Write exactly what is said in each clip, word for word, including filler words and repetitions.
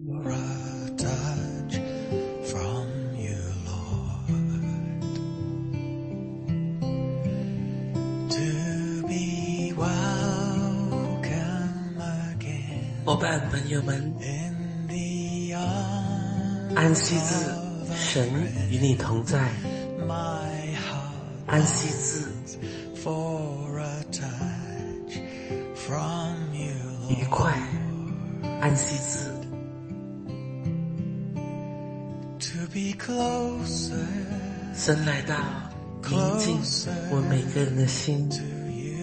a touch from you, Lord, to be welcome again 伙伴朋友们， in the arms 安息日，神与你同在。 my heart 安息日， for a touch from you, 愉 Lord, 快。安息日， to be closer 神来到，宁静我们每个人的心。 to you,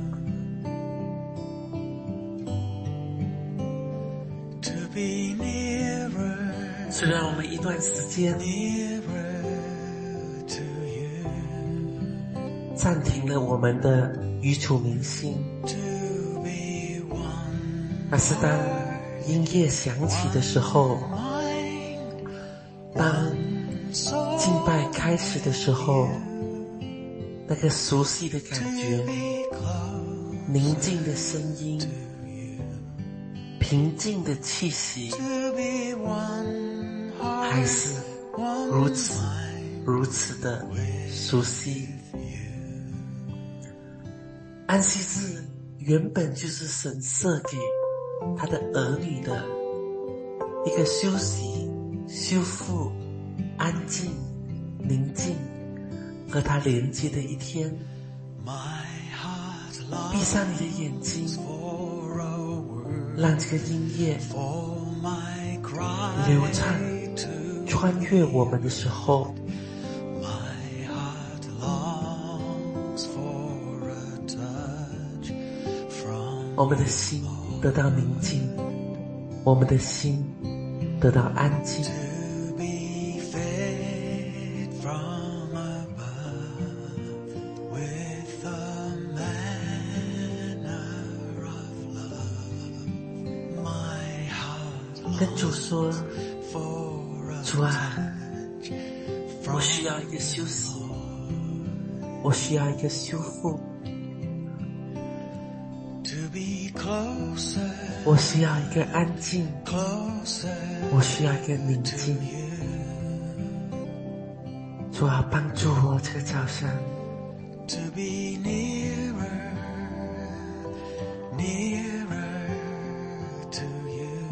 to be nearer 虽然我们一段时间 nearer to you, 暂停了我们的与主明心， to be one 但是当音乐响起的时候， mind, 当 soul 敬拜开始的时候，那个熟悉的感觉， be close 宁静的声音， to you, 平静的气息， to be one 还 heart, 是 one 如此 mind 如此的熟悉。 with you. 安息日原本就是神设给他的儿女的一个休息、修复、安静、宁静和他连接的一天。 My heart 闭 longs 上你的眼睛， for a word, 让这个音乐 for my cry 流畅 to 穿越我们的时候， my heart longs for a touch from 我们的心得到宁静，我们的心得到安静。 to be fed from above with the manner of love. My heart 跟主说， for a 主啊， touch 我 from 需要一个休息，我需要一个修复， to be closer, 我需要一个安静， closer 我需要一个宁静。 to you, 主啊，帮助我这个早上， to be nearer, nearer to you,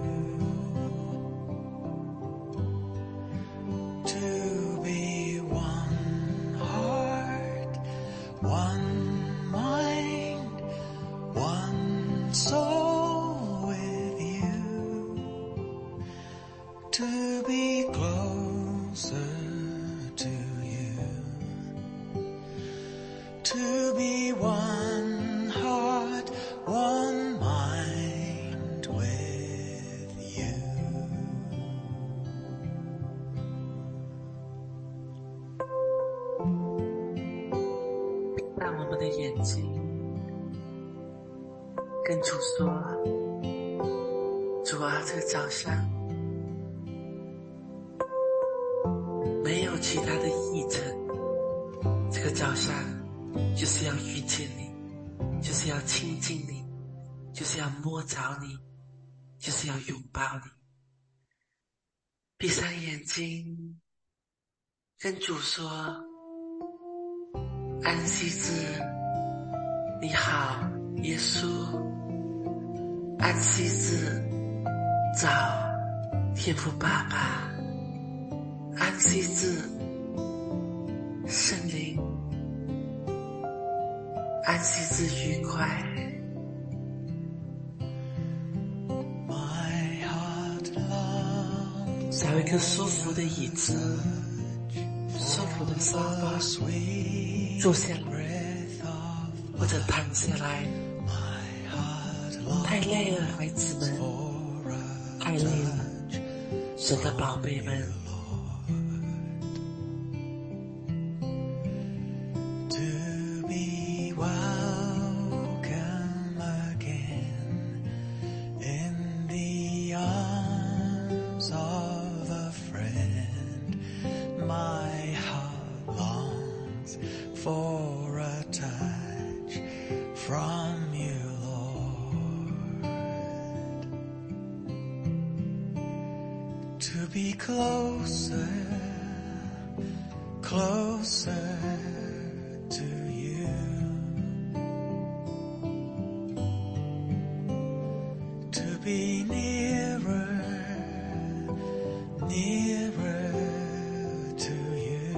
to be one heart, one mind, one soul with you, to be closer to you, to be one heart, one mind with you. 让我们的眼睛跟主说，主啊，这个早上没有其他的议程，这个早上就是要遇见你，就是要亲近你，就是要摸着你，就是要拥抱你。闭上眼睛，跟主说，安息日，你好，耶稣。安息日，早，天父爸爸。安息日，圣灵。安息日愉快。 My heart longs 找一个舒服的椅子，舒服的沙发， sweet 坐下来 breath of 或者躺下来。 my heart 太累了，孩子们， for a 太累了，神的宝贝们。 to be welcome again in the arms of a friend. My heart longs for a touch from you, Lord. to be closer, closer to you, to be nearer, nearer to you,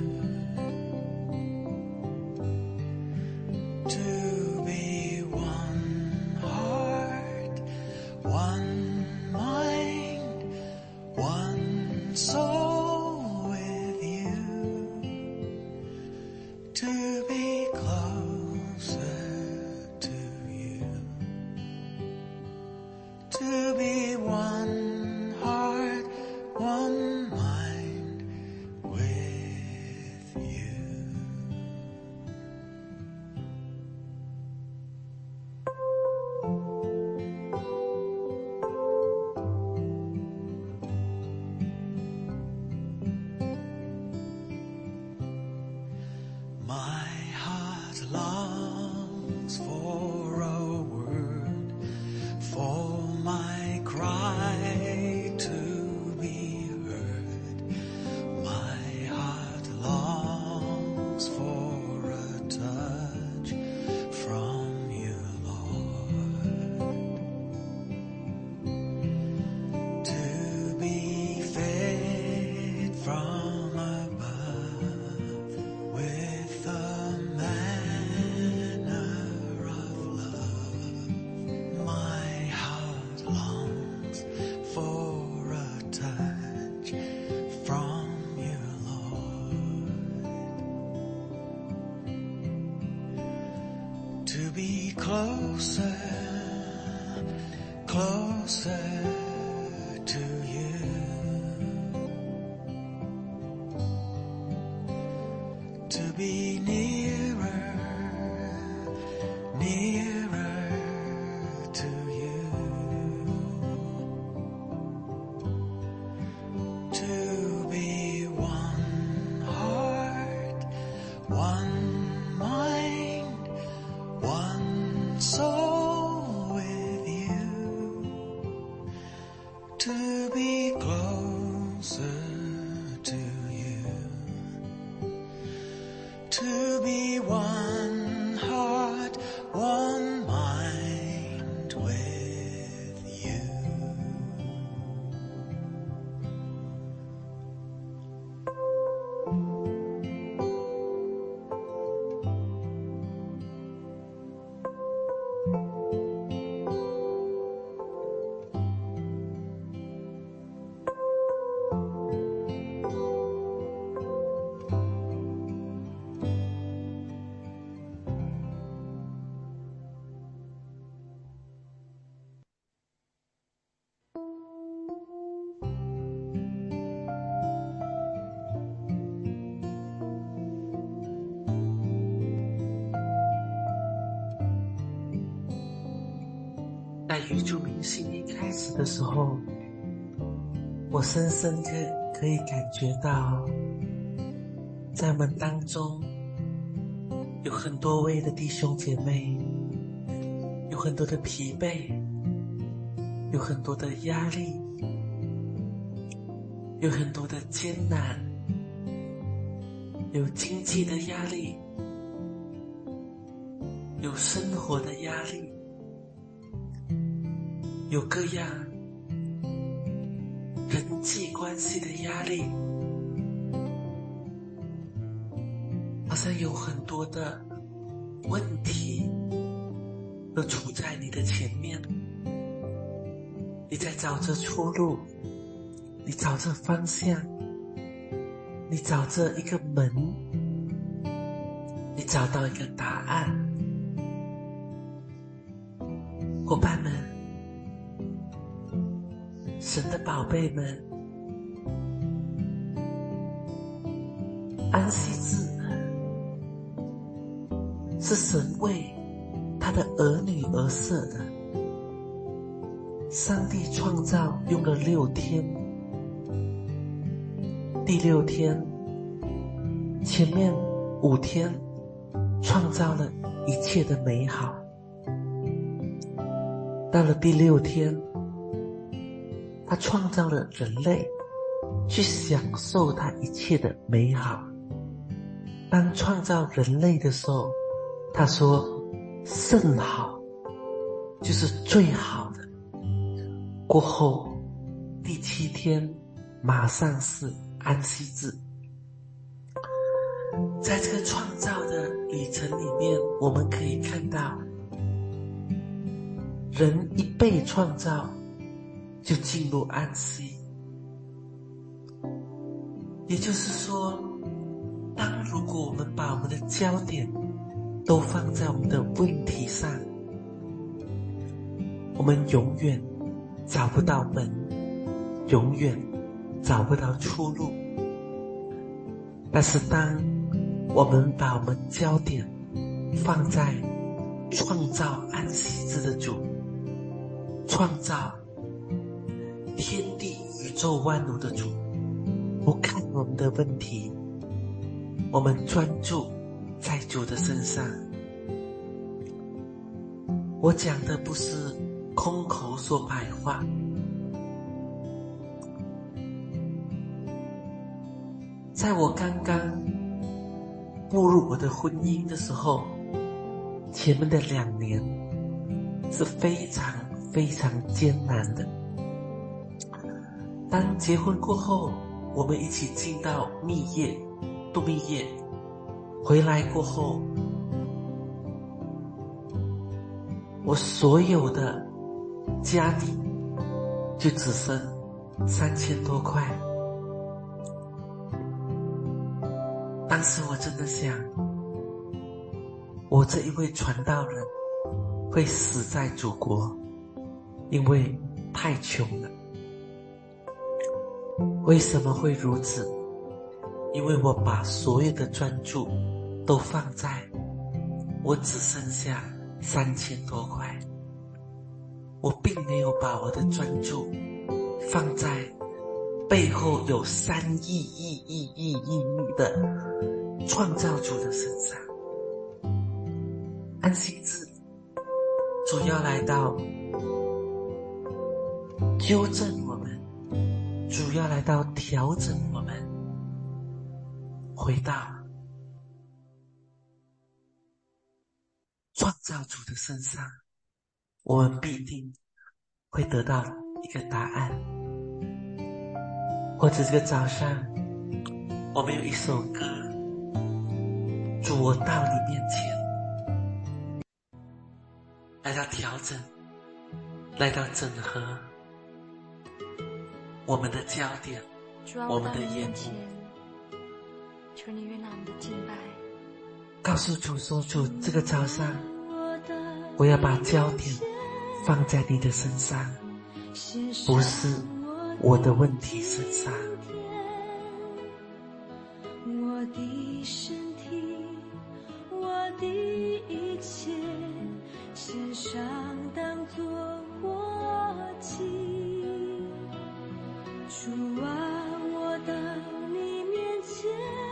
to be one heart, one mind, one soul with you, to be closer to you, to be one heart, one mind with you. My heart longs for a word, for my cry to be heard. My heart longs for a touch from you, Lord, to be fed from above with the manna of love. My heart longs for a touch from you, Lord, to be closer, closer to you, to be nearer, nearer to you, to be one heart, one mind, one soul with you, to be closer to you, to be one heart, one mind with you. 在宇宙明星一开始的时候，我深深的可以感觉到，在我们当中有很多位的弟兄姐妹，有很多的疲惫，有很多的压力，有很多的艰难，有经济的压力，有生活的压力，有各样人际关系的压力，好像有很多的问题都处在你的前面，你在找着出路，你找着方向，你找着一个门，你找到一个答案。伙伴们，神的宝贝们，安息日是神为他的儿女而设的。上帝创造用了六天，第六天前面五天创造了一切的美好，到了第六天他创造了人类， 去享受他一切的美好。当创造人类的时候，他说甚好，就是最好的。过后第七天马上是安息日。在这个创造的旅程里面，我们可以看到人一被创造就进入安息。也就是说，当如果我们把我们的焦点都放在我们的问题上，我们永远找不到门，永远找不到出路。但是当我们把我们焦点放在创造安息日的主，创造天地宇宙万物的主，不看我们的问题，我们专注在主的身上。我讲的不是空口说白话，在我刚刚步入我的婚姻的时候，前面的两年是非常非常艰难的。当结婚过后，我们一起进到蜜月度蜜月，回来过后，我所有的家底就只剩三千多块。当时我真的想，我这一位传道人会死在祖国，因为太穷了。为什么会如此？因为我把所有的专注都放在我只剩下三千多块，我并没有把我的专注放在背后有三亿亿亿亿亿亿的创造主的身上。安息日主要来到纠正我们，主要来到调整我们，回到创造主的身上，我们必定会得到一个答案。或者这个早上我们有一首歌，主我到你面前，来到调整，来到整合我们的焦点，我们的眼目， 求你悦纳我们的敬拜。 告诉主说，主这个早上我要把焦点放在你的身上，不是我的问题身上。 我的身体，我的一切，献上当作活祭。主啊，我到你面前，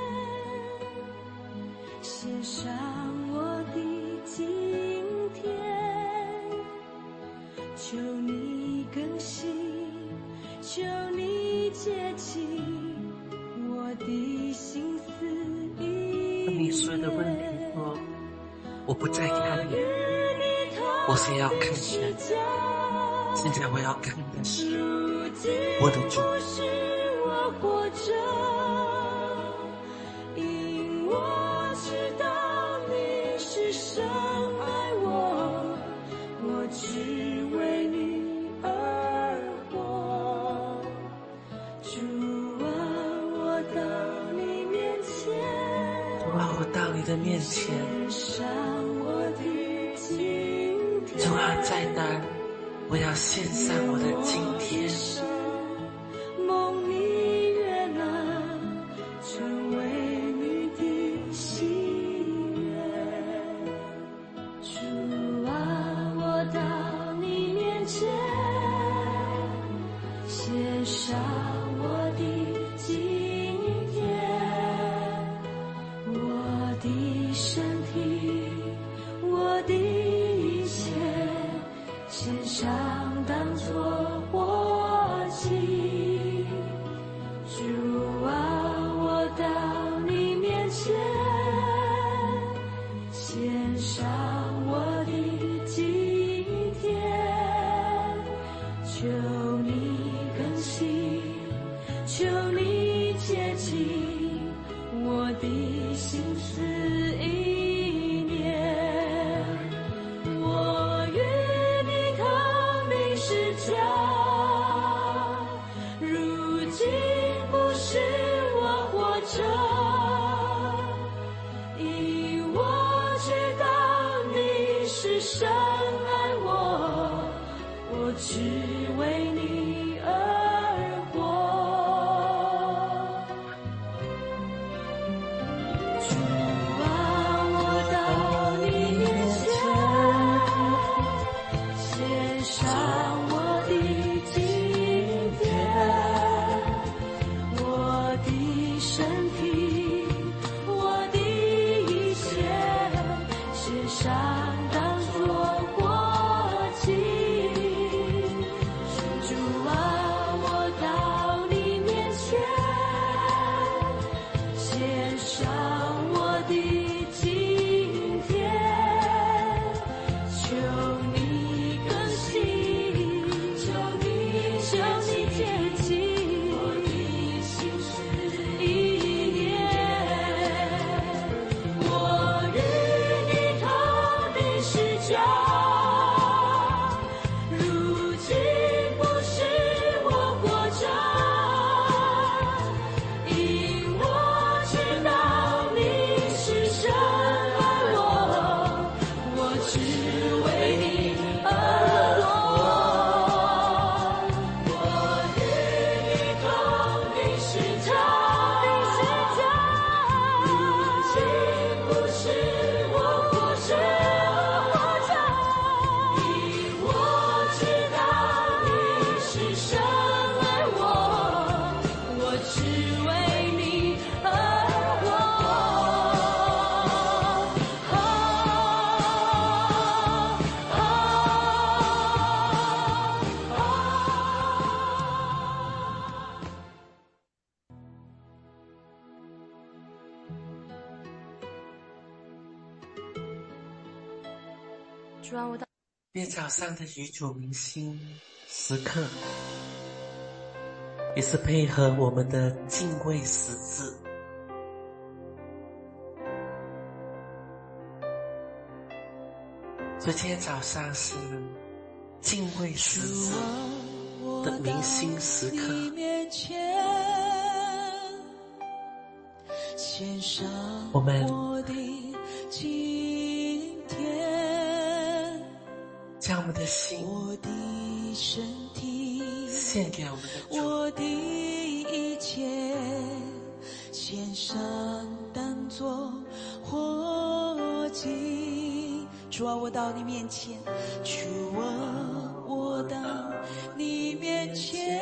献上我的今天，求你更新，求你洁净我的心思意念。 你所有的问题说，我不再看你，我是要看人。现在我要看的是我的主。 我活着，因我知道你是深爱我，我只为你而活。主啊，我到你面前， 主啊，我到你的面前， 献上我的今天。 主啊，在哪我要献上我的今天。 蒙你悦纳，成为你的喜悦。主啊，我到你面前，献上我的今天，我的身体，我的一切，献上当作活祭。主求你更新，求你接近我的心思意念。我与你同定是家，如今不是我活着，因我知道你是深爱我，我只为你而活。主啊，我到你面前，献上我的今天，我的身体，我的一切，献上当作活祭。主啊，我到你面前，献上我的今天，求你更新，求你求你接近我的心思意念。我与你同定是家，如今不是我活着，因我知道你是深爱我，我只为你而活。我与你同定是家，如今不是我活着，因我知道你是深爱我，我只为你而活。主啊，我到愿早上的与主明心时刻，也是配合我们的敬畏十字。所以今天早上是敬畏十字的明心时刻。我们将我们的心献给我们的主， 我的一切献上当作活祭。主啊，我到你面前，主啊，我到你面前，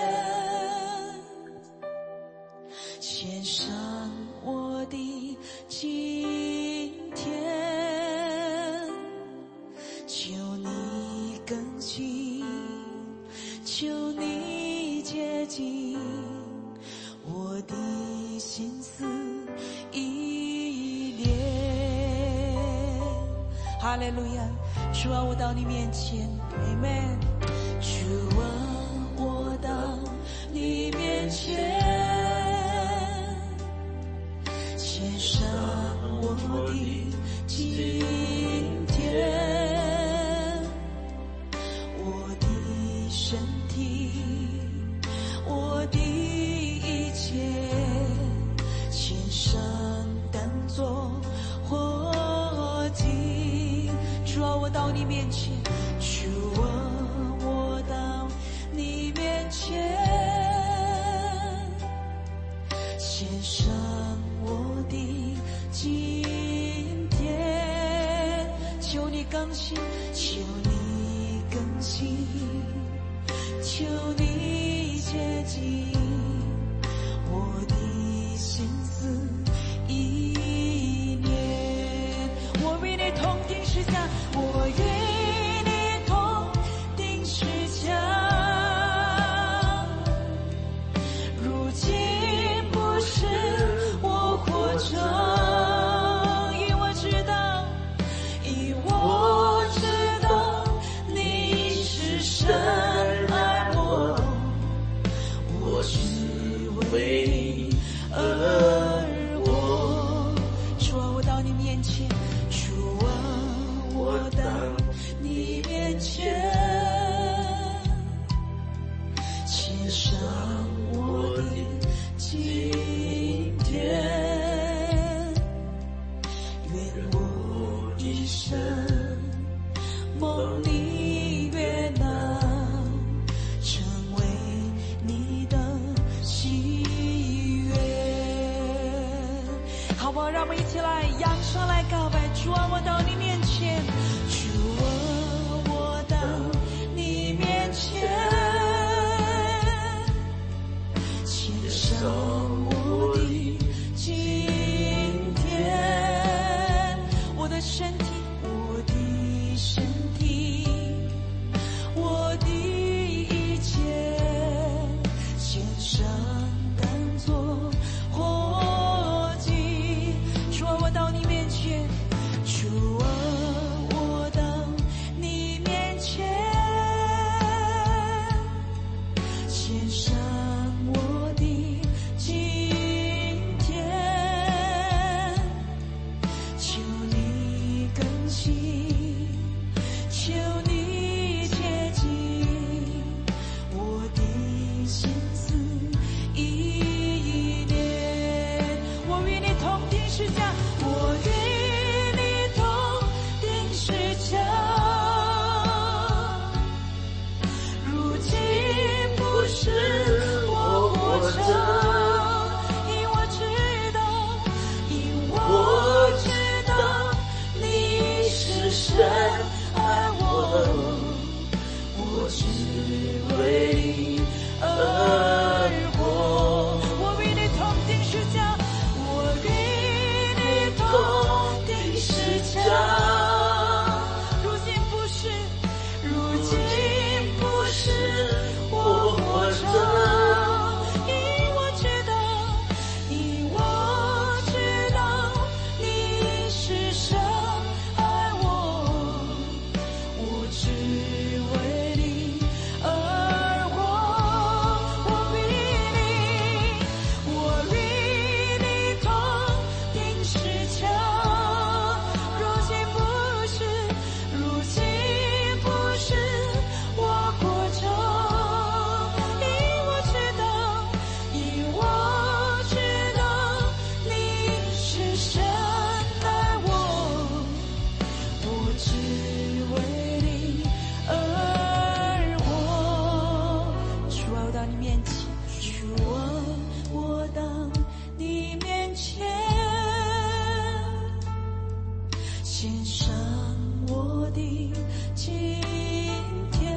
献上我的今天，求你更新，求你接近我的心思意念。哈利路亚！主啊，我到你面前 ，Amen。主啊，我到你面前，献上我的今天，我的身体，我的一切，献上当作活祭。主啊，我到你面前，主啊，我到你面前，献上我的今天，求你更新，求你更新，求你接近我的心思意念。我与你同定十架，我与你同定十架，如今不是我活着，因我知道，因我知道你是深爱我。 献上我的今天，愿我一生蒙你悦纳，成为你的喜悦。好不好？让我们一起来扬声来告白。主啊，我到你面前，主啊，我到你面前，献上我的今天，我的身体，我的身体，我的一切，献上当作活祭。主啊，我到你面前，主啊，我到你面前，献上我的今天，求你更新，求你接近我的心思意念。我与你同定十架，我与你同定十架，如今不是我活着，因我知道，因我知道你是神爱我，我只为你而活。我与你同定十架，我与你同定十架，如今不是，如今不是我活着，因我知道，因我知道你是神爱我，我只为你而活。我与你，我与你同定十架，如今不是，如今不是我活着，因我知道，因我知道你是神爱我，我只为你而活。主啊，我到你面前，主啊，我到你面前，献上我的今天，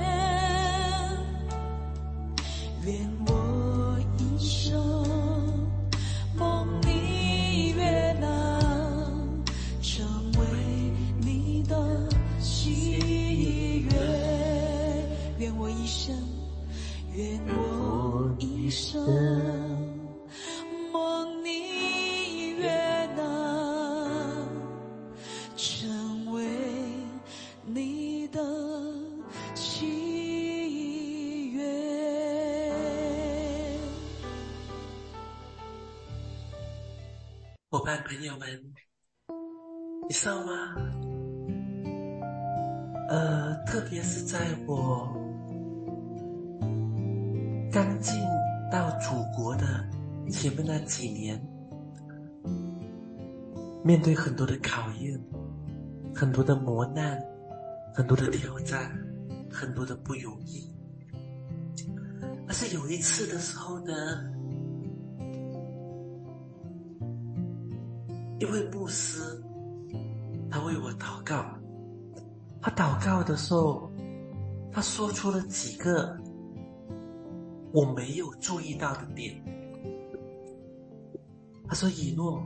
愿我一生蒙你悦纳，成为你的喜悦。愿我一生，愿我一生蒙你悦纳，成为你的喜悦。 伙伴朋友们，你知道吗？呃，特别是在我刚进到祖国的前面那几年，面对很多的考验，很多的磨难，很多的挑战，很多的不容易。但是有一次的时候呢，一位牧师他为我祷告，他祷告的时候，他说出了几个我没有注意到的点。他说：以诺，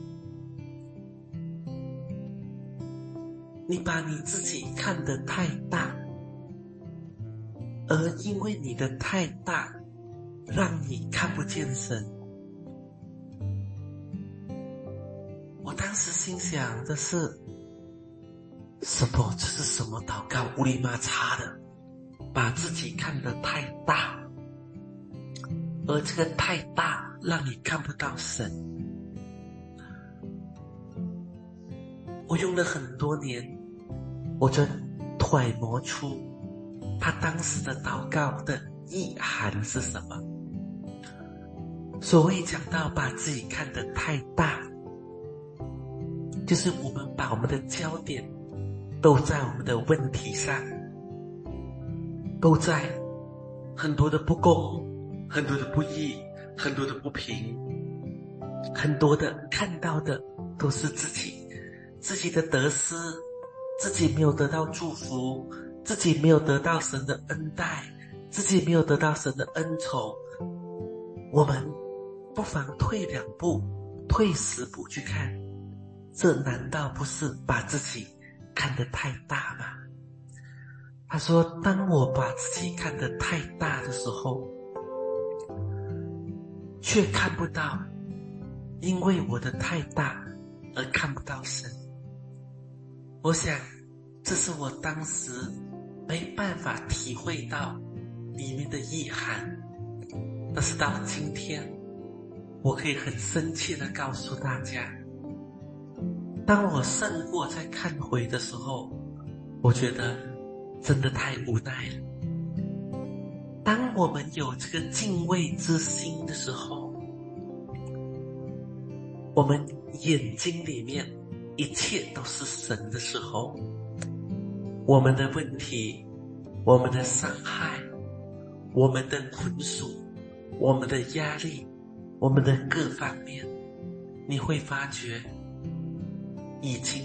你把你自己看得太大，而因为你的太大，让你看不见神。我当时心想的是，什么？这是什么祷告？乌里麻擦的，把自己看得太大，而这个太大让你看不到神。我用了很多年，我就揣摩出他当时的祷告的意涵是什么？所谓讲到把自己看得太大，就是我们把我们的焦点都在我们的问题上，都在很多的不公，很多的不义，很多的不平，很多的看到的都是自己自己的得失，自己没有得到祝福，自己没有得到神的恩待，自己没有得到神的恩宠。我们不妨退两步，退十步去看，这难道不是把自己看得太大吗？他说，当我把自己看得太大的时候，却看不到因为我的太大而看不到神。我想这是我当时没办法体会到里面的意涵，但是到今天我可以很深切地告诉大家，当我胜过在看回的时候，我觉得真的太无奈了。当我们有这个敬畏之心的时候，我们眼睛里面一切都是神的时候，我们的问题，我们的伤害，我们的困属，我们的压力，我们的各方面，你会发觉已经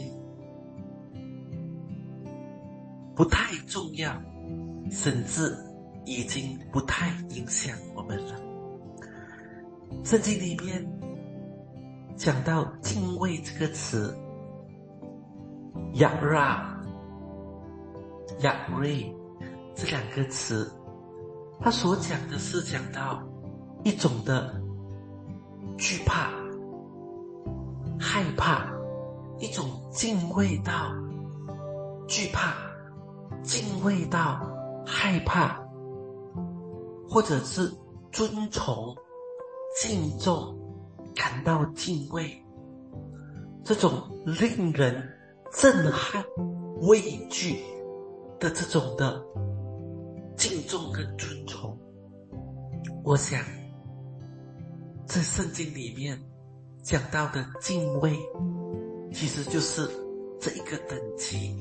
不太重要，甚至已经不太影响我们了。圣经里面讲到敬畏这个词，亚拉、亚瑞这两个词，它所讲的是讲到一种的惧怕、害怕，一种敬畏到惧怕、敬畏到害怕，或者是尊崇、敬重，感到敬畏，这种令人震撼、畏惧的这种的敬重跟尊崇。我想这圣经里面讲到的敬畏，其实就是这一个等级。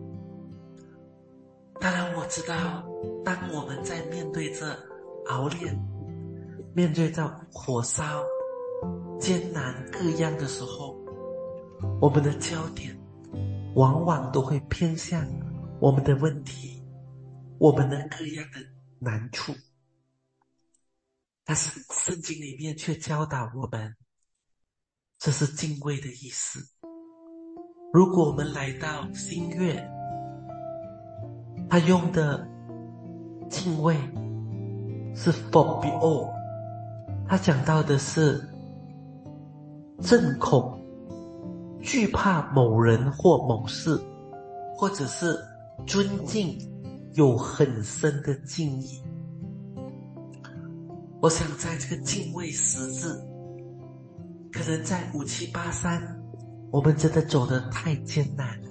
当然我知道，当我们在面对着熬炼，面对着火烧、艰难各样的时候，我们的焦点往往都会偏向我们的问题，我们的各样的难处。但是圣经里面却教导我们，这是敬畏的意思。如果我们来到新约，他用的敬畏是 phobeo， 他讲到的是震恐、惧怕某人或某事，或者是尊敬，有很深的敬意。我想在这个敬畏十字，可能在五七八三，我们真的走得太艰难了。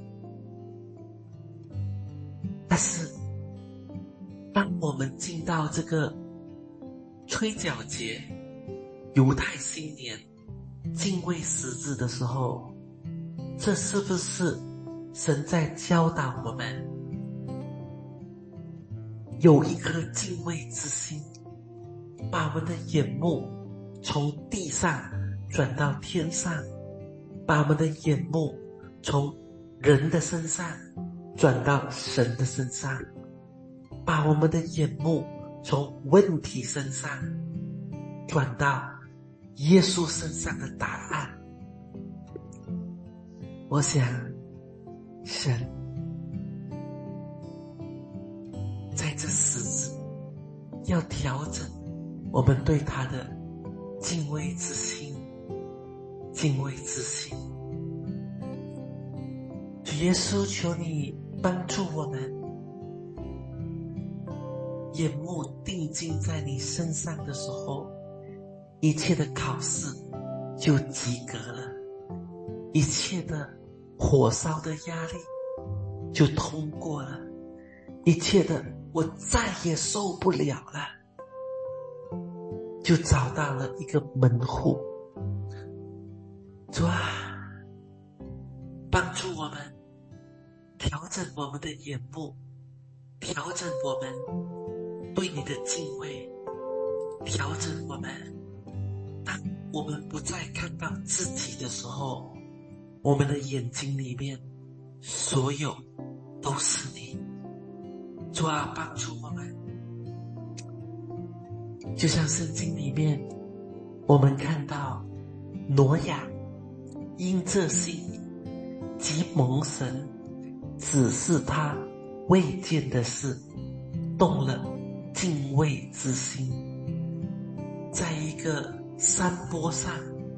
但是当我们进到这个吹角节、犹太新年、敬畏十字的时候，这是不是神在教导我们有一颗敬畏之心，把我们的眼目从地上转到天上，把我们的眼目从人的身上转到神的身上，把我们的眼目从问题身上转到耶稣身上的答案。我想神在这时子要调整我们对他的敬畏之心，敬畏之心。主耶稣，求你帮助我们，眼目定睛在你身上的时候，一切的考试就及格了，一切的火烧的压力就通过了，一切的我再也受不了了， 就找到了一个门户。主啊，帮助我们调整我们的眼目，调整我们对你的敬畏，调整我们当我们不再看到自己的时候，我们的眼睛里面所有都是你。主啊，帮助我们，就像圣经里面我们看到挪亚因这信即蒙神指示他未见的事，动了敬畏之心。在一个山坡上，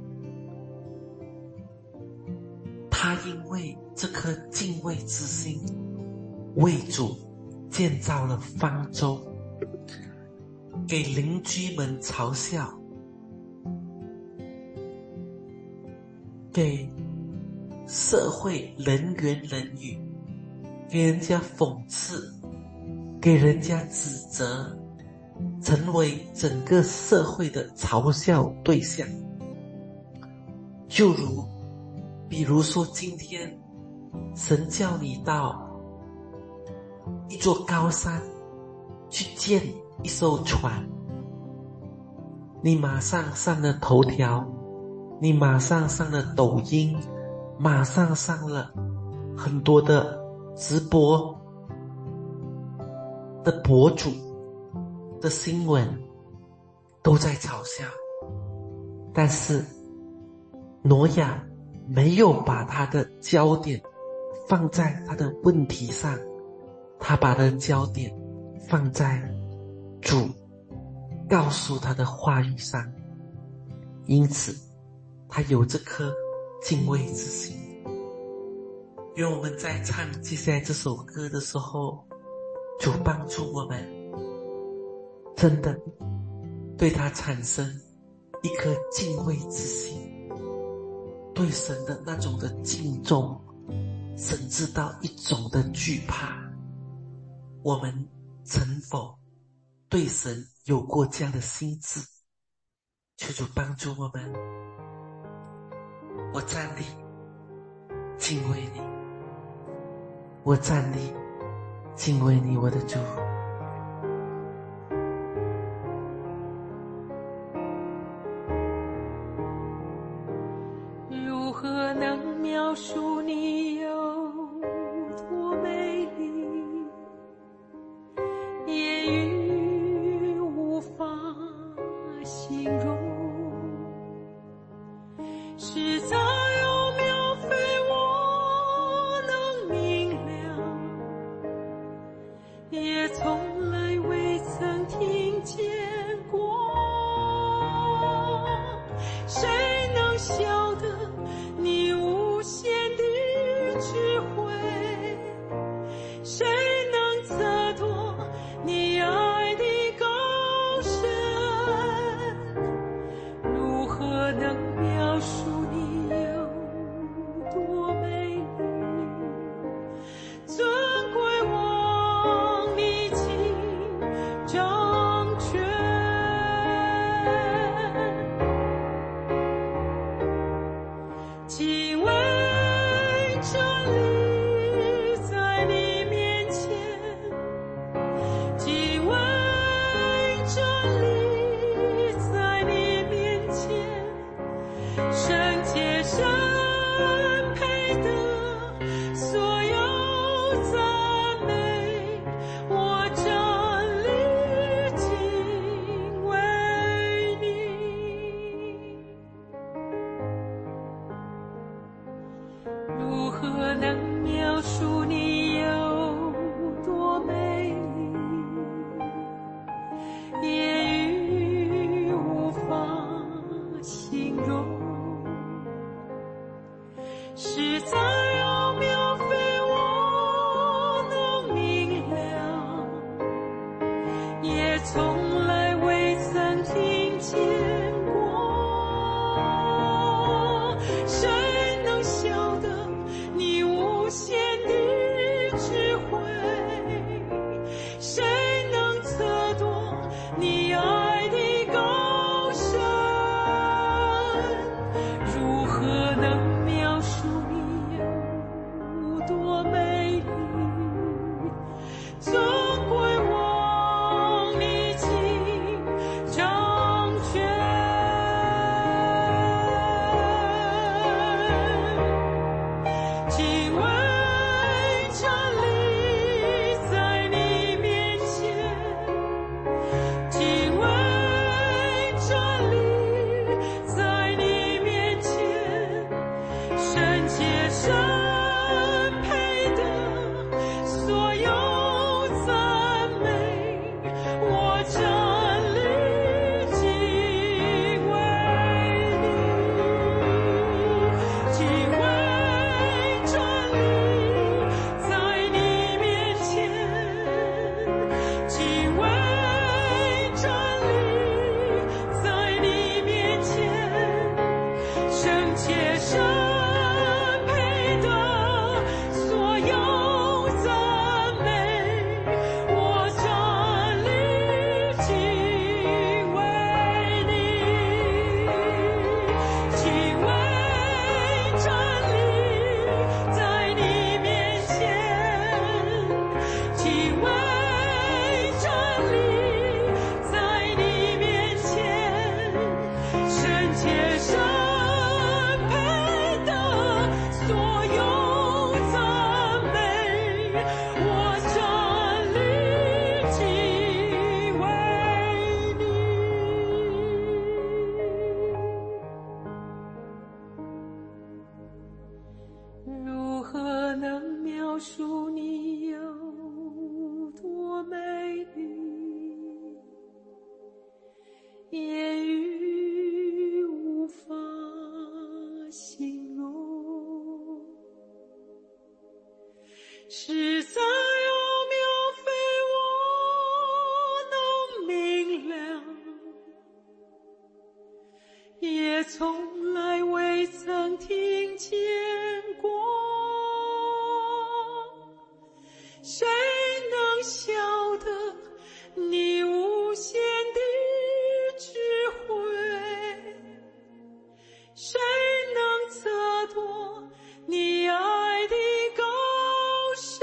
他因为这颗敬畏之心，为主建造了方舟，给邻居们嘲笑，给社会人言人语，给人家讽刺，给人家指责，成为整个社会的嘲笑对象。就如比如说今天神叫你到一座高山去建一艘船，你马上上了头条，你马上上了抖音，马上上了很多的直播的博主的新闻，都在嘲笑。但是挪亚没有把他的焦点放在他的问题上，他把他的焦点放在主告诉他的话语上，因此他有这颗敬畏之心。愿我们在唱接下来这首歌的时候，主帮助我们真的对他产生一颗敬畏之心，对神的那种的敬重，甚至到一种的惧怕。我们曾否对神有过这样的心志？求主帮助我们。我站立敬畏你，我站立敬畏你，我的主。 如何能描述你有多美丽，言语无法形容，实在有描非我能明了，也从来未曾听见过。谁能晓得你无限的智慧？谁能测度你爱的高深？ 也从来未曾听见过。谁能晓得你无限的智慧？谁能测度你爱的高深？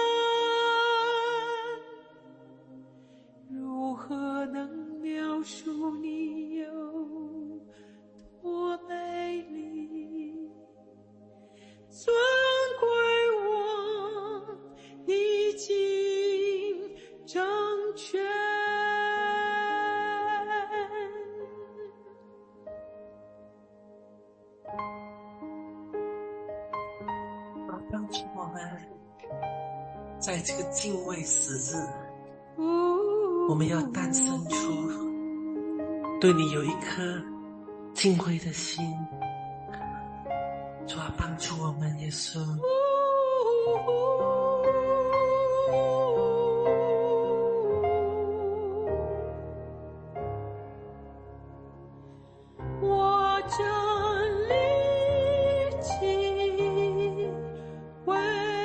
如何能描述你有多美丽？尊贵我，你尽掌权。 帮助我们在这个敬畏时日，我们要诞生出对你有一颗敬畏的心。主啊，帮助我们，耶稣。 我真立起为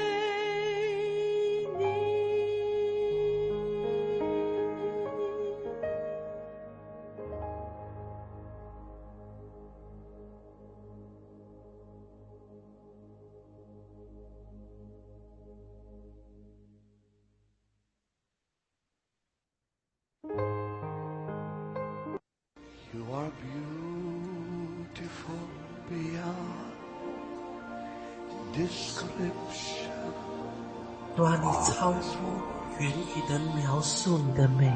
You are beautiful beyond description. 主啊，你超乎言语的描述你的美，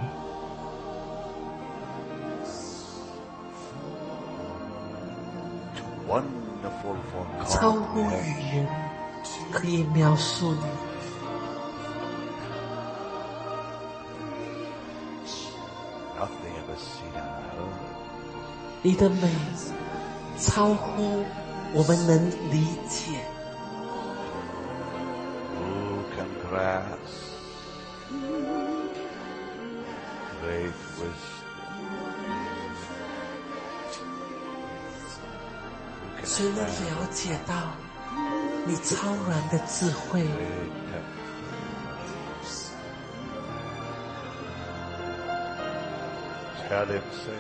Too wonderful for 超乎语 comprehension. 言可以描述你。 Nothing ever seen and heard. 你的美超乎我们能理解。 Who can grasp great wisdom? Who 谁 can 能 grasp 了解到你超然的智慧？ great depth? Tell him, say,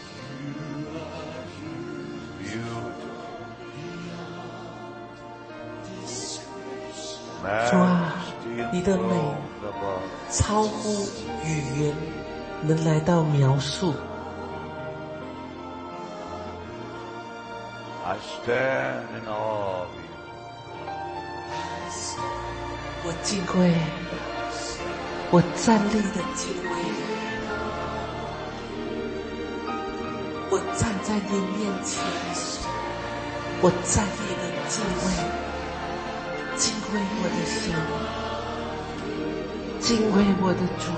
beautiful. 主啊， Majesty 你的美 enthroned above. 超乎语言能来到描述。 I stand in awe of you. 我敬畏，我站立的敬畏，我站在你面前，我站立的敬畏，敬畏我的神，敬畏我的主。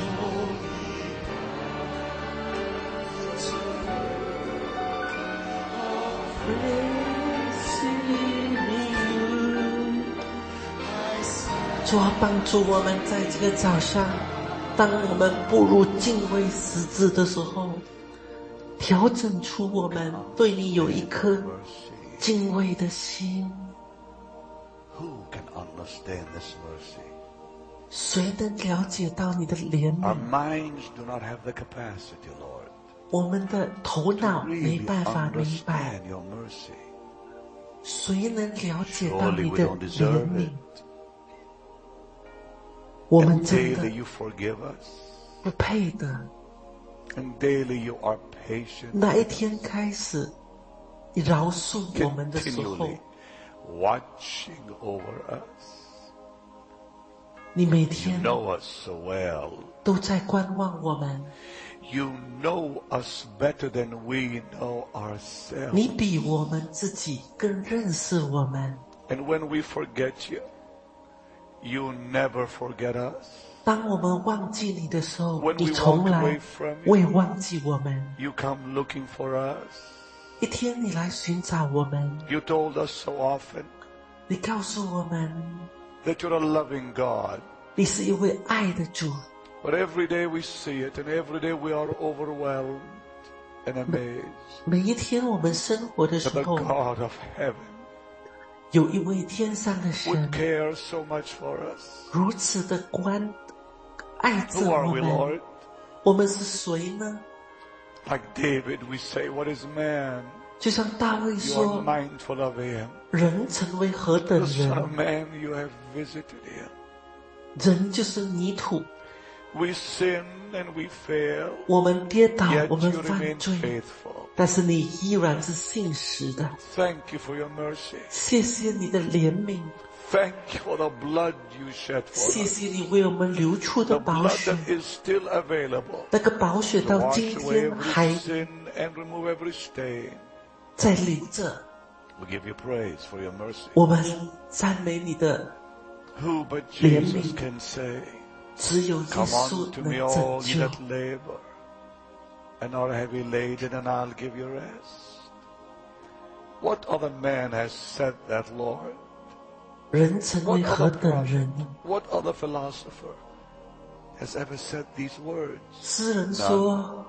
主啊，帮助我们在这个早上，当我们步入敬畏十字的时候，调整出我们对你有一颗敬畏的心。 Who can understand this mercy? 谁能了解到你的怜 Our 悯？ minds do not have the capacity, Lord, 我们的头脑 to 没 really 办法明白， understand your mercy. 谁能了解到 Surely 你 we 的 don't 怜 deserve 悯 it.？ 我们 And 真的 daily you forgive us. 不配的。 And daily you are patient, 哪一天开始，你饶恕我们的时候， continually watching over us. 你每 You 天 know us so well. 都在观望我们。 You know us better than we know 你 ourselves. 比我们自己更认识我们。 And when we forget you, you never forget us. 当我们忘记你的时候， When 你 we 从 walk 来 away from 未 you, 忘记我们。 you come looking for us. 一天你来寻找我们， You told us so often 你告诉我们， that you're a loving God. 你是一位爱的主。 But every day we see it, and every day we are overwhelmed. and amazed 每一天我们生活的时 that the 候， God of heaven 有一位天上的 would 神 care so much for us. 如此的关爱着 Who are 我 we, 们。 Lord? 我们是谁呢？ Like David, we say, what is man? 就像大卫 You are 说， mindful of him. 人成为何等 The Son of 人？ Man, you have visited him. 人就是泥土， We sin and we fail, 我们跌倒， yet 我们 you 犯 remain 罪， faithful. 但是你依然是信实的。 Thank you for your mercy. 谢谢你的怜悯， Thank you for the blood you shed 谢 for us. 谢你为我们流出 The 的宝 blood 血， that is still available 那个宝血 to 到 wash 今 away 天 every 还 sin and remove every stain. 在流着。 We give you praise for your mercy. 我们赞美你的， Who but 怜 Jesus 悯 can say, 只有耶 Come 稣 unto 能 me 拯 all ye 救。 that labor and are heavy laden, and I'll give you rest. What other man has said that, Lord? 人成 What 为何 other 等 prophet, 人？ what other philosopher has ever said these words? 诗人说，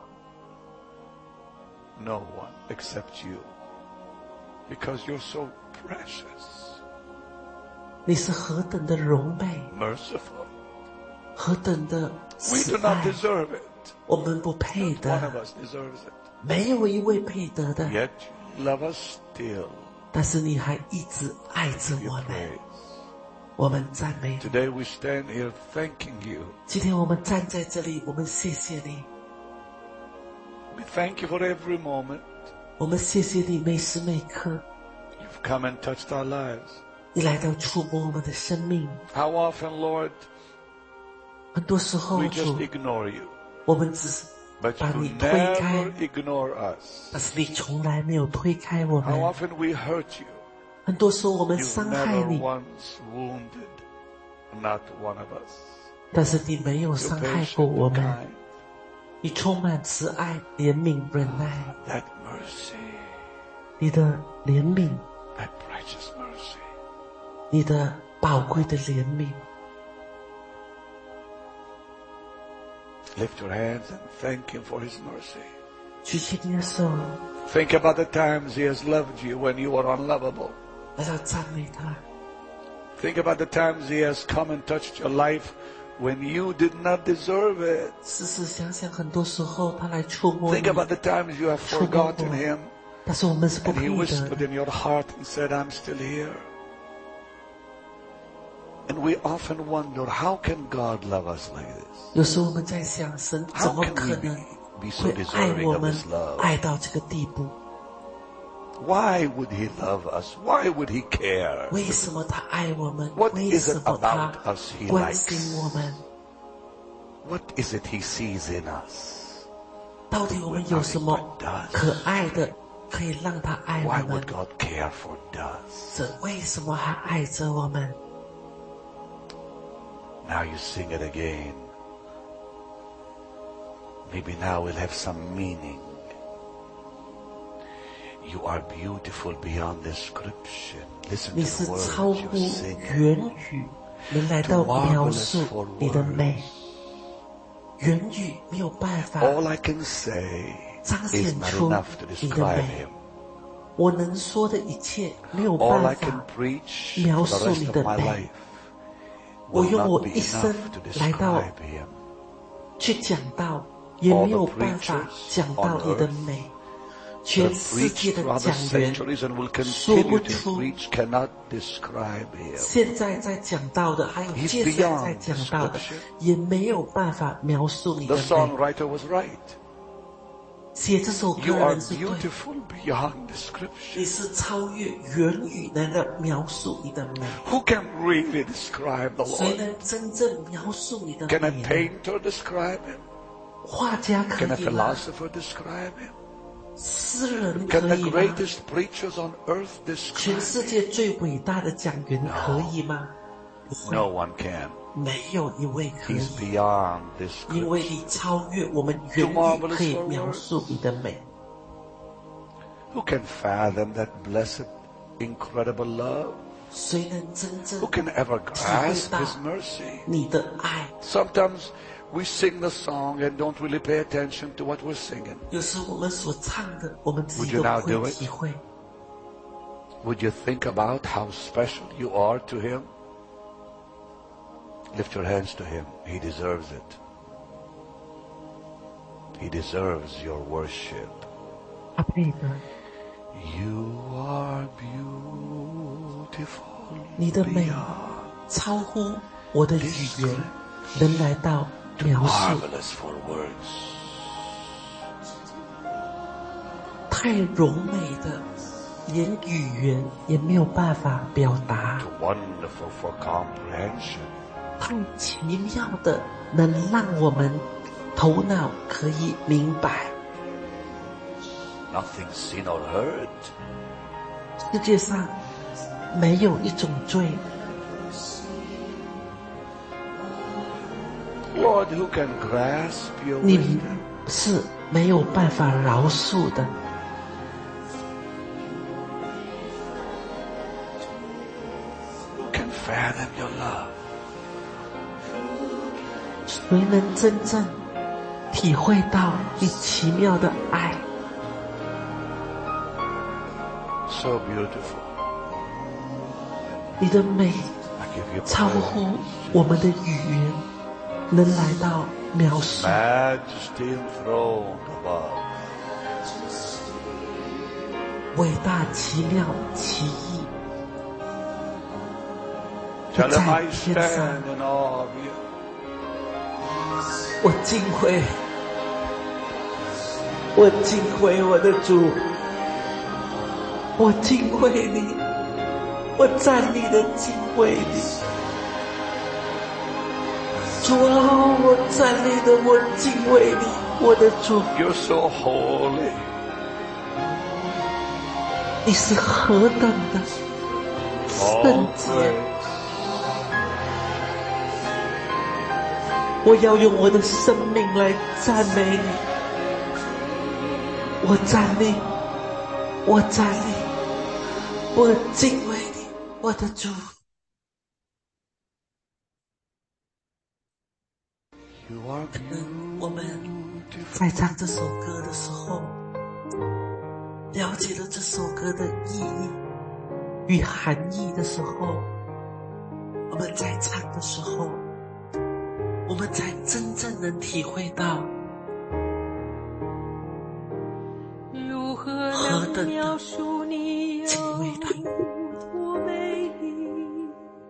No one except you, because you're so precious, 你是何等的荣美， merciful. 何等的 We 慈 do not 爱， deserve it. 我们不配 One of 的， us deserves it. 没有一位配得的。 Yet you love us still. 但是你还一直爱着 Give 我 you 们， praise. 我们赞美你。 Today we stand here thanking you. 今天我们站在这里，我们谢谢你， We thank you for every moment 我们谢谢你每时每刻， you've come and touched our lives. 你来到触摸我们的生命。 How often, Lord, 很多时候 we 主 just，ignore you, 我们只是 but 把 you 你推开 never，ignore us. 但是你从来没有推开我 How 们。 often we hurt you, 很多时候我们 you've 伤害 never 你， once wounded not one of us. 但是你没有 You're 伤害 patient 过我 and 们。 kind. 你充满慈爱、怜悯、忍耐， That mercy, 你的怜悯， that righteous mercy. 你的宝贵的怜悯。 Lift your hands and thank him for his mercy. 举起你的手， Think about the times he has loved you when you were unlovable. 来到赞美他。 Think about the times he has come and touched your life when you did not deserve it. 思思想想，很多时候他来触摸 Think 你， about the times you have forgotten him 但是我们是不 and 配 he 的 whispered。in your heart and said, I'm still here. And we often wonder, how can God love us like this? 有时候我们在想，神怎 How 么 can 可 we be, 能 be so 会爱 deserving 我 of 们 his love? 爱到这个地步？ Why would he love us? Why would he care? 为什么他爱我们？ What 为 is 什 it 么他 about us he 关 likes? 心我们？ What is it he sees in us? 到底我们有什么可爱的，可以让他爱 Why 我们 would？God care for us? 神为什么还爱着我们？ Now you sing it again. Maybe now we'll have some meaning. You are beautiful beyond description. Listen 你 to 是 the 超 words 乎 you sing. 言语能来到描述你的美，言语没有办法 All I can say 彰 is 显 not 出 enough to 你的 describe 美。 him. 我能说的一切没有 All I 办 can 法 preach 描 for the 述 rest 你 of 的 my 美。 life 我 will 用 not 我 be 一生 enough to 来到 describe him. 去讲到，也没有办法讲到你的美。 That 全 have 世界 preached 的 for other 讲员 centuries and will 说 continue 不 to 出 preach cannot describe him. 现在在讲到的，还有 He's 接下来在 beyond 讲到的 description.， 也没有办法描述你 The 的美。 songwriter was right. 写这首歌 You 的 are 人是对的， beautiful beyond 你 description. 是超越言语能够描述你的美。 Who can really describe the 谁 Lord? 能真正描述你的 Can a 美呢？ painter describe him? 画家可 Can a 以吗？ philosopher describe him? 诗人 Can 可 the 以吗？ greatest preachers on earth 全 describe 世 him? 界最伟大的讲员可以吗？不会， No one can. 没有一位可 He's 以， beyond 因为 description. 你超越我们言语可以描述你的美。 Who can fathom that blessed, incredible love? 谁能真正 Who can ever 体会 grasp 到 his mercy? 你的爱？ Sometimes we sing the song and don't really pay attention to what we're singing. 有时我们所唱的，我们自己 Would you 都 now 不 do 会 it? 体会。 Would you think about how special you are to Him? Lift your hands to Him. He deserves it. He deserves your worship. 他配得。 You are beautiful. 你的美 beyond 超乎我的语言能来到描述， marvelous for words. 太柔美的，连语言也没有办法表达， Too wonderful for comprehension. 太奇妙的，能让我们头脑可以明白。 Nothing seen or heard. 世界上没有一种罪， Lord, who can grasp your 你 wisdom? 是没有办法饶恕的。 Who can fathom your love? 谁能真正体会到你奇妙的爱？ So beautiful. 你的美 I give you 超 praise. 乎我们的语言能来到描述。 Majesty enthroned above. 伟大、奇妙、奇异， Shall 在 I 天上， stand in awe of you? 我敬畏，我敬畏我的主，我敬畏你，我站立的敬畏你。主啊，我站立的，我敬畏你，我的主， You're so holy. 你是何等的 All 圣洁！ praise. 我要用我的生命来赞美你。我站立，我站立，我敬畏你，我的主。 You are 可能我们 beautiful. 在唱这首歌的时候，了解了这首歌的意义与含义的时候，我们在唱的时候，我们才真正能体会到如何何等能描的述你有敬畏他。 多美丽？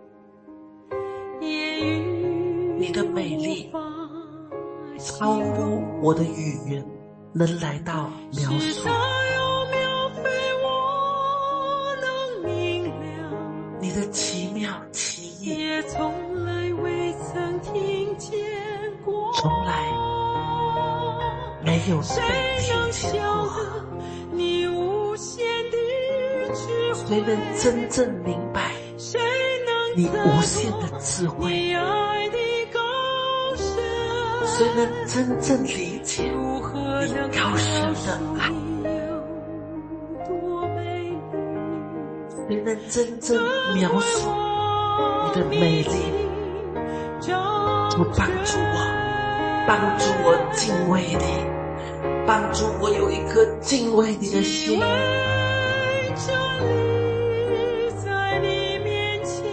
言语你的美丽无法超乎我的语言能来到描述。 实在有描绘我能明了， 你的奇妙奇异， 也从来未曾听见过。 从来没有谁被听能见晓过。 得你无限的智慧？ 谁能真正明白谁能你测无限的度智慧？ 你爱的高深？ 谁能真正理解如何你能高深描的爱？ 述你有多美丽？ 谁能真正描述你的美丽？主帮助我，帮助我敬畏你，帮助我有一颗敬畏你的心。 站立在你面前，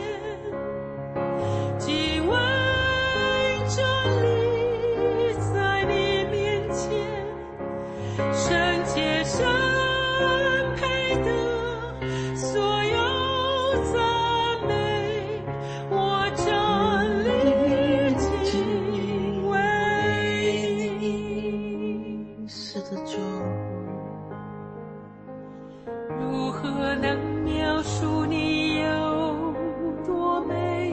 敬畏站立在你面前，圣洁圣配的所有赞美，我站立敬畏你。 是的，主。 如何能描述你有多美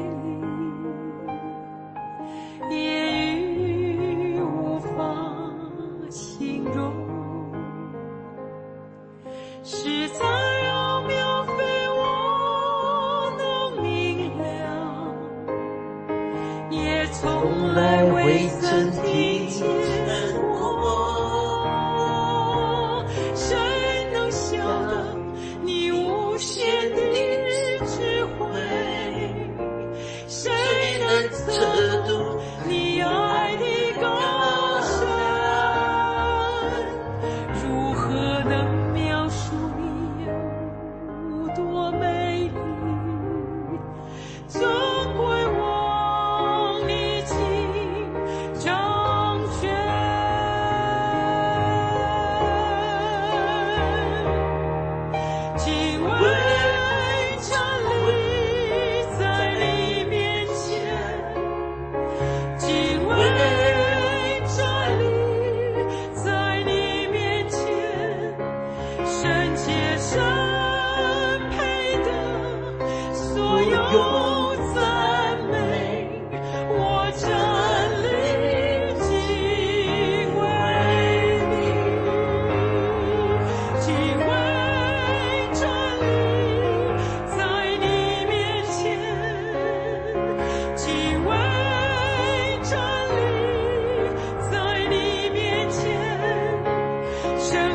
丽？言语无法形容，实在要描绘我能明了，也从来未曾听见过。谁能晓得你无限的智慧？谁能测度你爱的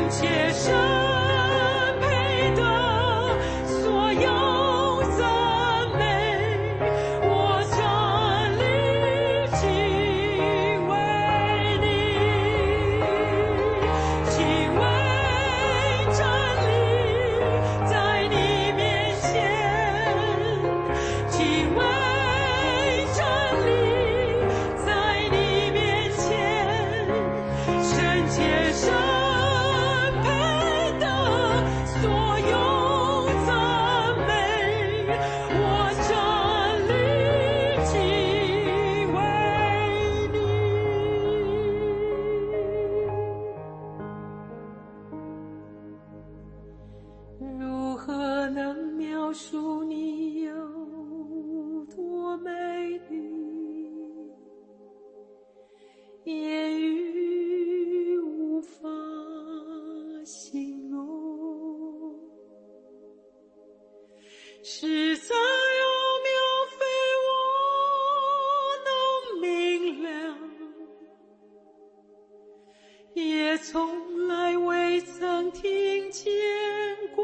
且生配的所有赞美，我站立敬畏你，敬畏站立在你面前，敬畏站立在你面前，圣洁生配的所有赞美，我站立敬畏你。如何能描述你有多美丽？言语无法形容，实在奥妙非我能明了，也从来未曾听见过。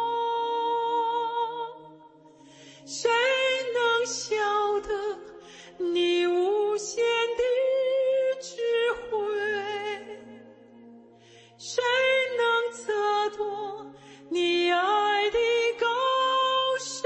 谁能晓得你无限的智慧？谁能测度你爱的高深？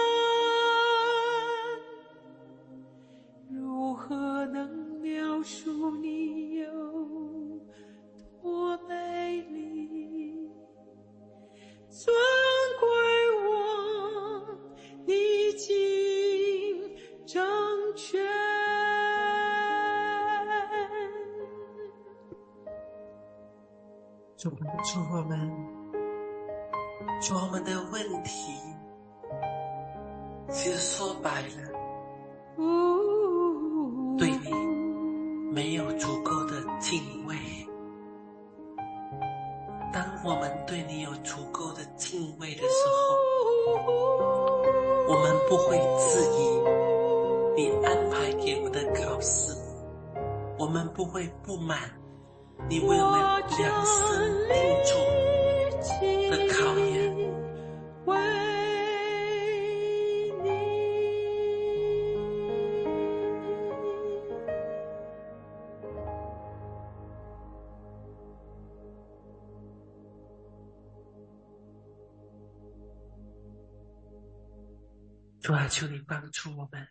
如何能描述你有多美丽？尊贵王，你尽正确。 主帮助我们，主我们的问题，其实说白了，对你没有足够的敬畏。当我们对你有足够的敬畏的时候，我们不会质疑你安排给我的考试，我们不会不满你为我们量身定做的考验。 为你， 主啊，求你帮助我们，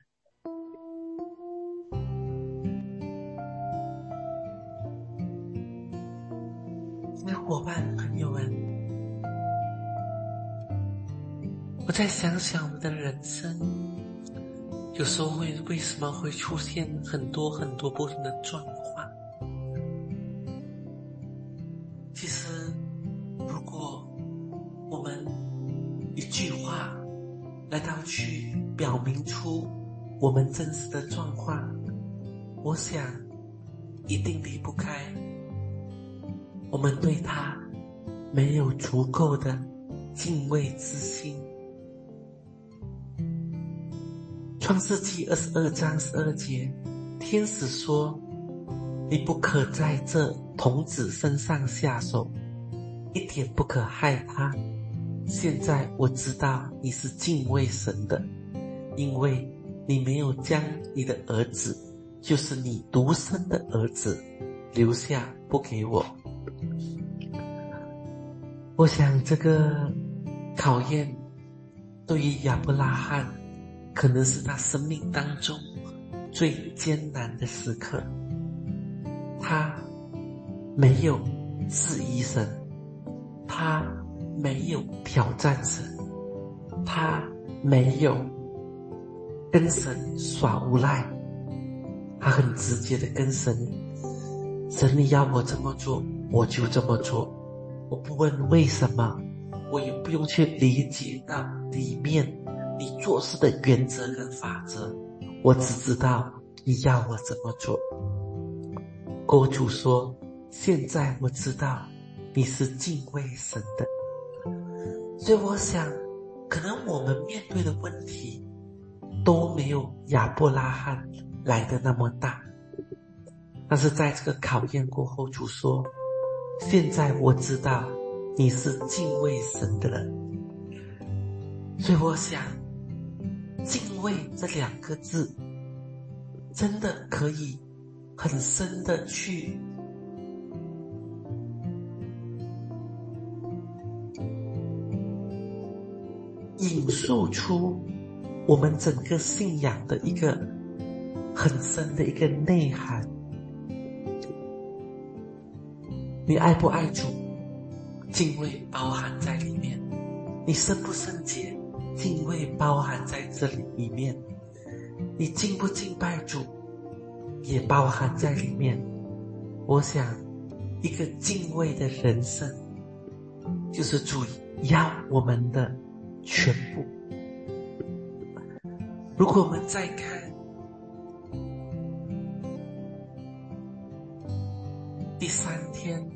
伙伴朋友们，我再想想我的人生，有时候会为什么会出现很多很多不同的状况。其实如果我们一句话来到去表明出我们真实的状况，我想一定离不开我们对他没有足够的敬畏之心。创世纪二十二章十二节，天使说，你不可在这童子身上下手，一点不可害他。现在我知道你是敬畏神的，因为你没有将你的儿子，就是你独生的儿子留下不给我。我想这个考验对于亚伯拉罕可能是他生命当中最艰难的时刻。他没有质疑神，他没有挑战神，他没有跟神耍无赖，他很直接的跟神，神你要我这么做我就这么做，我不问为什么，我也不用去理解到里面你做事的原则跟法则，我只知道你要我怎么做。国主说，现在我知道你是敬畏神的。所以我想可能我们面对的问题都没有亚伯拉罕来的那么大，但是在这个考验过后，主说现在我知道你是敬畏神的人。所以我想，敬畏这两个字真的可以很深的去引述出我们整个信仰的一个很深的一个内涵。你爱不爱主，敬畏包含在里面；你圣不圣洁，敬畏包含在这里面；你敬不敬拜主，也包含在里面。我想，一个敬畏的人生，就是主要我们的全部。如果我们再看第三天，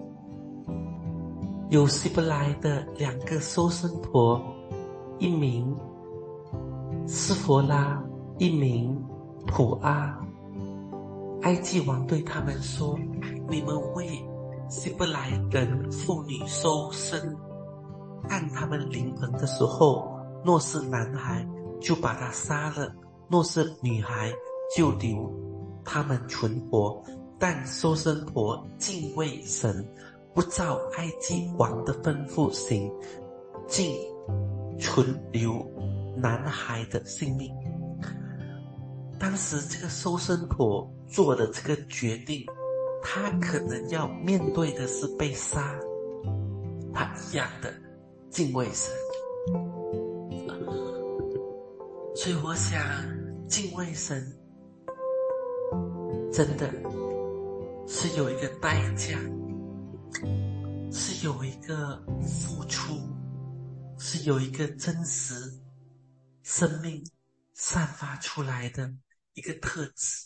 有希伯来的两个收生婆，一名斯佛拉，一名普阿。埃及王对他们说，你们为希伯来人妇女收生，按他们临盆的时候，若是男孩就把他杀了，若是女孩就留他们存活。但收生婆敬畏神，不照埃及王的吩咐行，竟存留男孩的性命。当时这个收生婆做的这个决定，她可能要面对的是被杀，她一样的敬畏神。所以我想，敬畏神真的是有一个代价，是有一个付出，是有一个真实生命散发出来的一个特质。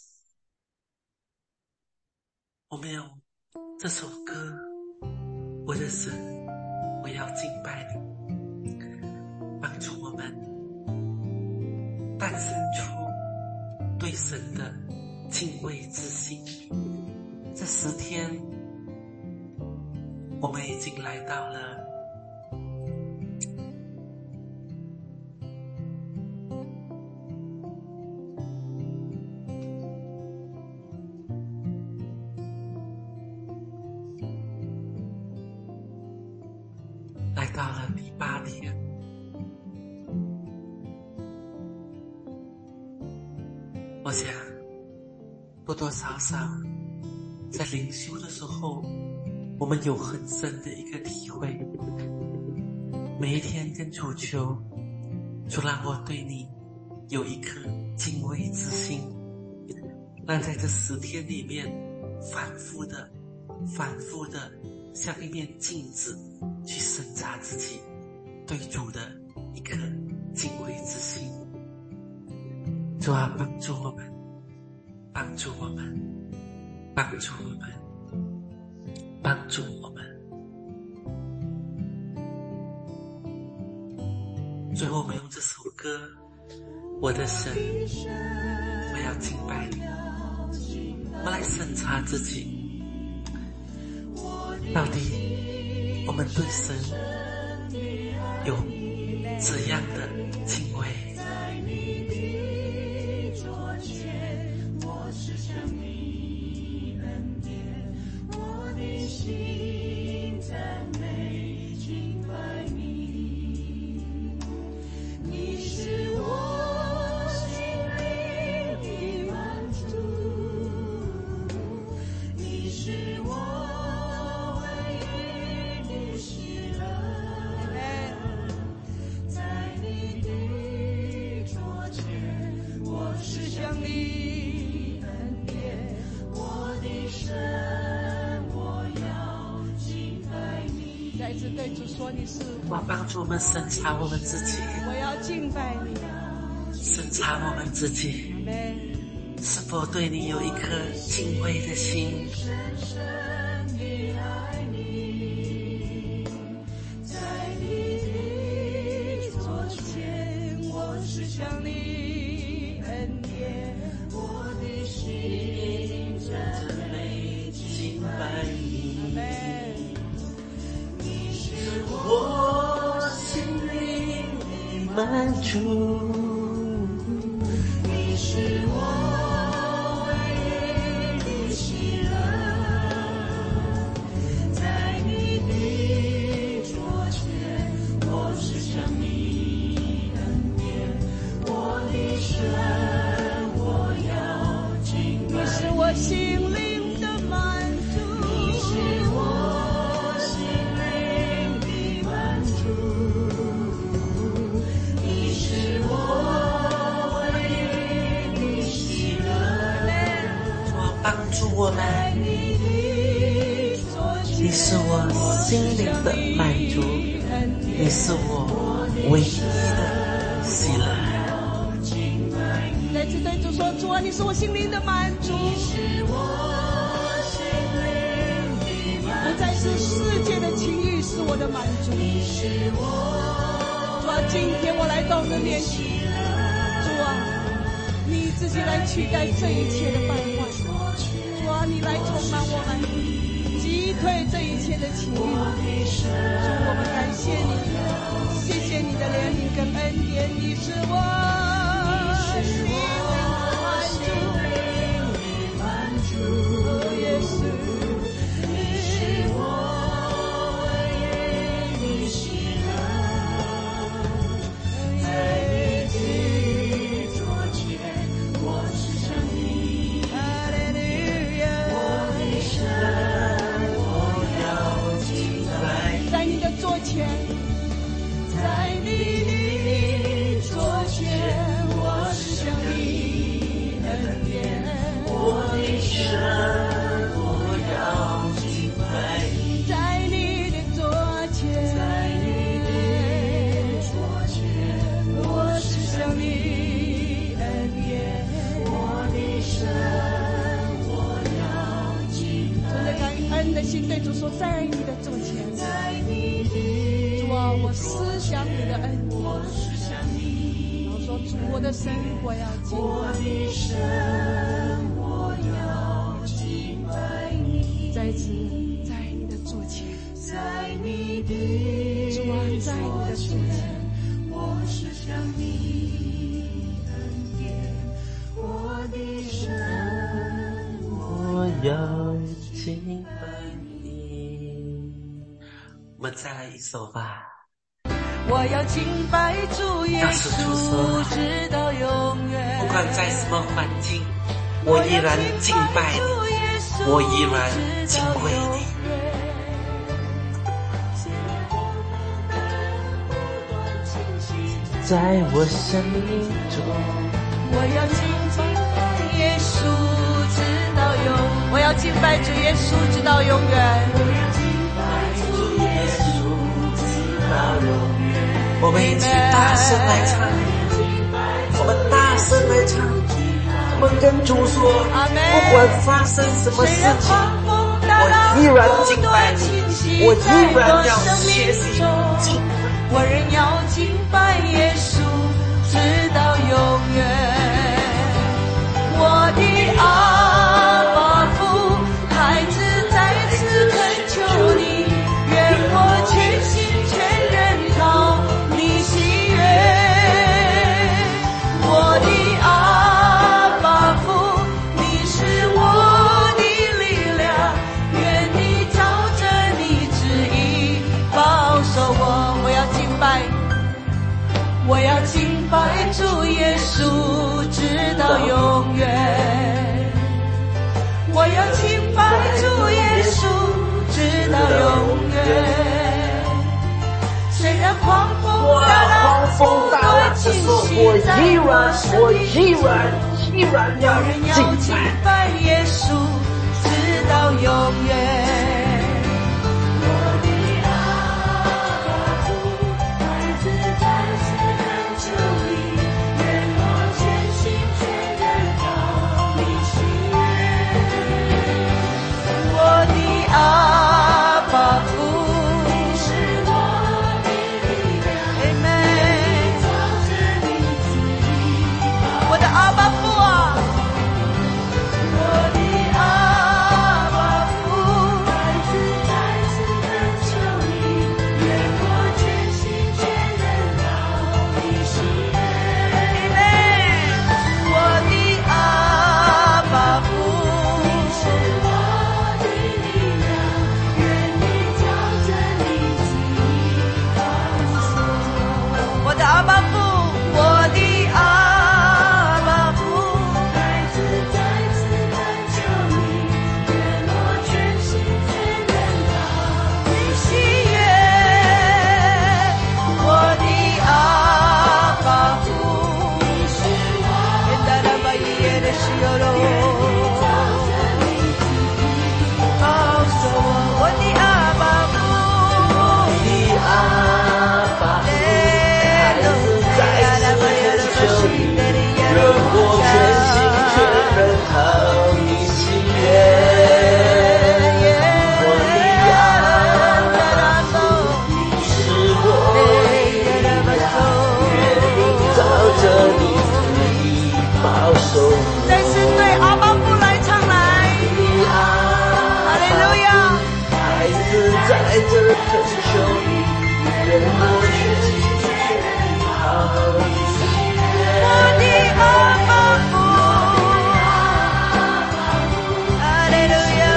我们有这首歌，我的神，我要敬拜你，帮助我们诞生出对神的敬畏之心。这十天我们已经来到了来到了第八天。我想多多少少在灵修的时候，我们有很深的一个体会。每一天跟主求，主让我对你有一颗敬畏之心，让在这十天里面反复的反复的像一面镜子去审查自己对主的一颗敬畏之心。主啊，帮助我们，帮助我们，帮助我们，帮助我们。最后我们用这首歌，我的神，我要敬拜你。我们来审查自己，到底我们对神有怎样的敬畏？我要帮助我们审查我们自己， 我要敬拜你， 审查我们自己是否对你有一颗敬畏的心。 满足。 你是我唯一的喜乐，在你的桌前，我是向你恩典，我的神，我要敬拜。你是我心灵的满足，你是我心灵的满足，你是我唯一的喜乐。 主啊，帮助我们，你是我心灵的满足，你是我唯一的喜乐。 再次对主说，主啊，你是我心灵的满足，不再是世界的情欲是我的满足。主啊，今天我来到你的面前，主啊，你自己来取代这一切的败坏。主啊，你来充满我们，击退这一切的情欲。主，我们感谢你，谢谢你的怜悯跟恩典，你是我心灵的满足，耶稣，你是我唯一的喜乐，在你的桌前，我是向你，哈利路亚，我的神，我要敬拜，在你的桌前，在你的桌前，我是向你恩典，我的神，我要敬拜你，在你的桌前，在你的桌前，我是向你恩典，我的神，我要敬拜。存着感恩的心对主说，在你的桌前，在你的主啊，我思想你的恩典，我是向你。然后说，主，我的神，我要敬拜你，我的神，我要敬拜你。再次在你的座前，在你的主啊，在你的座前，我是向你恩典，我的神， 我要敬拜你。我们再来一首吧。 我要敬拜主耶稣，直到永远。 不管在什么环境，我依然敬拜你，我依然敬畏你。在我生命中， 我要敬拜耶稣，直到永。我要敬拜主耶稣，直到永远。 主耶稣，直到永远。我们一起大声来唱，我们大声来唱，我们跟主说，不管发生什么事情，我依然敬拜你，我依然要学习敬拜， 我仍要敬拜耶稣，直到永远。我的阿爸父，孩子再次恳求你，愿我全心全人讨你喜悦。我的阿爸父，你是我的力量，愿你照着你旨意保守我。我要敬拜，我要敬拜主耶稣，直到永远。我要敬拜主耶稣，直到永远。虽然狂风大浪不断侵袭在我生命中，我仍要敬拜耶稣，直到永远。阿爸父，你是我的力量，照着你旨意。我的阿爸父啊，我的阿爸父，孩愿我全心全人讨你喜悦。 我的阿爸父，哈利路亚。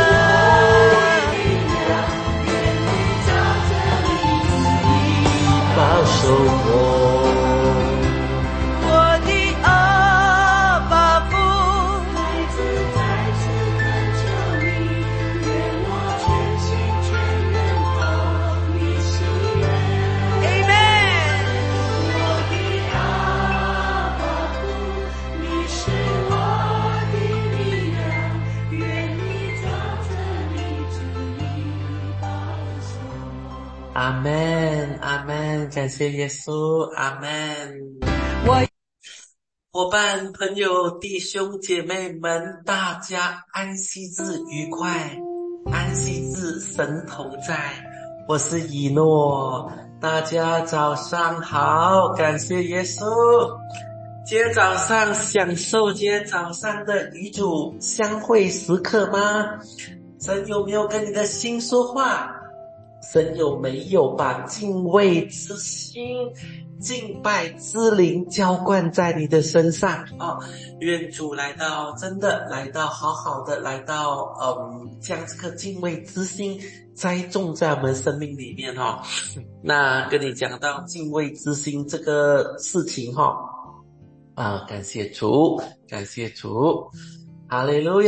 保守我， 我的阿爸父， 再次再次恳求你，愿我全心全人讨你喜悦。 Amen。 我的阿爸父，你是我的力量，愿你照着你旨意保守我。 阿们，阿们，感谢耶稣，阿们。 我伙伴、朋友、弟兄姐妹们，大家安息日愉快，安息日神同在。我是以诺，大家早上好，感谢耶稣。今天早上享受今天早上的与主相会时刻吗？神有没有跟你的心说话？神有没有把敬畏之心、敬拜之灵浇灌在你的身上？哦，愿主来到，真的来到，好好的来到，嗯，将这个敬畏之心栽种在我们生命里面哈、哦。那跟你讲到敬畏之心这个事情哈、哦，啊，感谢主，感谢主，哈利路亚。